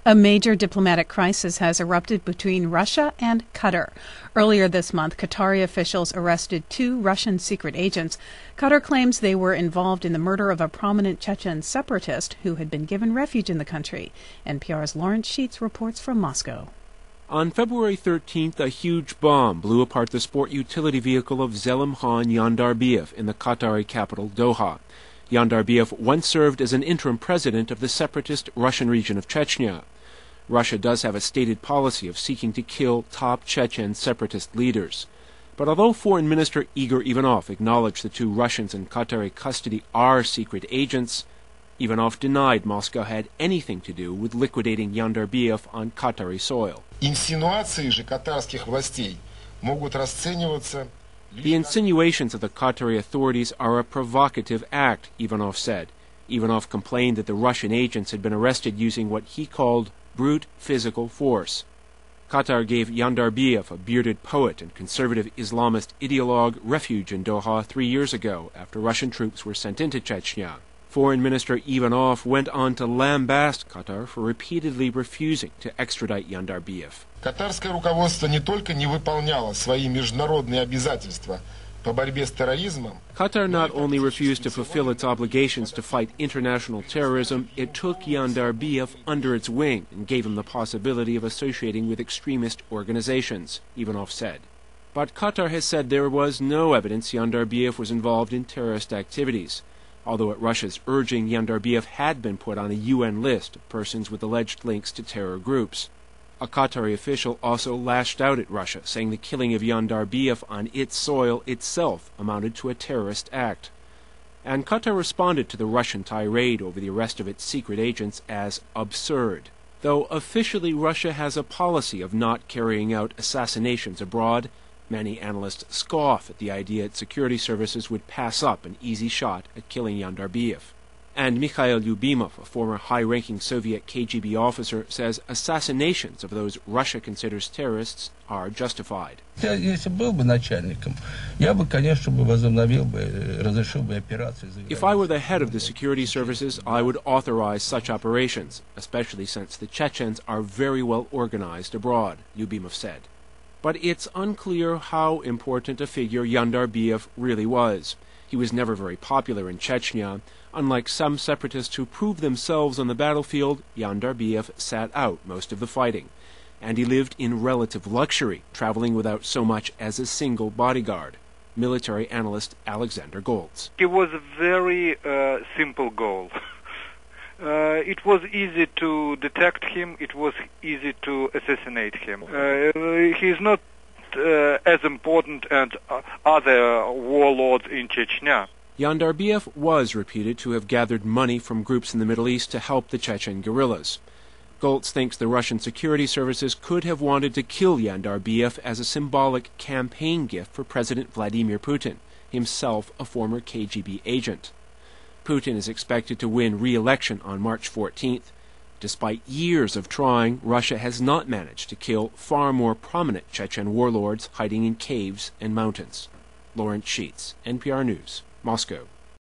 A major diplomatic crisis has erupted between Russia and Qatar. Earlier this month, Qatari officials arrested 2 Russian secret agents. Qatar claims they were involved in the murder of a prominent Chechen separatist who had been given refuge in the country. NPR's Lawrence Sheets reports from Moscow. On February 13th, a huge bomb blew apart the sport utility vehicle of Zelimkhan Yandarbiyev in the Qatari capital, Doha. Yandarbiyev once served as an interim president of the separatist Russian region of Chechnya. Russia does have a stated policy of seeking to kill top Chechen separatist leaders. But although Foreign Minister Igor Ivanov acknowledged the 2 Russians in Qatari custody are secret agents, Ivanov denied Moscow had anything to do with liquidating Yandarbiyev on Qatari soil. Инсинуации же катарских властей могут расцениваться. The insinuations of the Qatari authorities are a provocative act, Ivanov said. Ivanov complained that the Russian agents had been arrested using what he called brute physical force. Qatar gave Yandarbiyev, a bearded poet and conservative Islamist ideologue, refuge in Doha 3 years ago after Russian troops were sent into Chechnya. Foreign Minister Ivanov went on to lambaste Qatar for repeatedly refusing to extradite Yandarbiyev. Катарское руководство не только не выполняло свои международные обязательства по борьбе с терроризмом. Qatar not only refused to fulfill its obligations to fight international terrorism, it took Yandarbiyev under its wing and gave him the possibility of associating with extremist organizations, Ivanov said. But Qatar has said there was no evidence Yandarbiyev was involved in terrorist activities, although at Russia's urging, Yandarbiyev had been put on a UN list of persons with alleged links to terror groups. A Qatari official also lashed out at Russia, saying the killing of Yandarbiyev on its soil itself amounted to a terrorist act. And Qatar responded to the Russian tirade over the arrest of its secret agents as absurd. Though officially Russia has a policy of not carrying out assassinations abroad, many analysts scoff at the idea its security services would pass up an easy shot at killing Yandarbiyev. And Mikhail Lyubimov, a former high-ranking Soviet KGB officer, says assassinations of those Russia considers terrorists are justified. If I were the head of the security services, I would authorize such operations, especially since the Chechens are very well organized abroad, Lyubimov said. But it's unclear how important a figure Yandarbiyev really was. He was never very popular in Chechnya. Unlike some separatists who proved themselves on the battlefield, Yandarbiyev sat out most of the fighting. And he lived in relative luxury, traveling without so much as a single bodyguard. Military analyst Alexander Goltz. He was a very simple goal. It was easy to detect him. It was easy to assassinate him. He is not as important as other warlords in Chechnya. Yandarbiyev was reputed to have gathered money from groups in the Middle East to help the Chechen guerrillas. Goltz thinks the Russian security services could have wanted to kill Yandarbiyev as a symbolic campaign gift for President Vladimir Putin, himself a former KGB agent. Putin is expected to win re-election on March 14th. Despite years of trying, Russia has not managed to kill far more prominent Chechen warlords hiding in caves and mountains. Lawrence Sheets, NPR News, Moscow.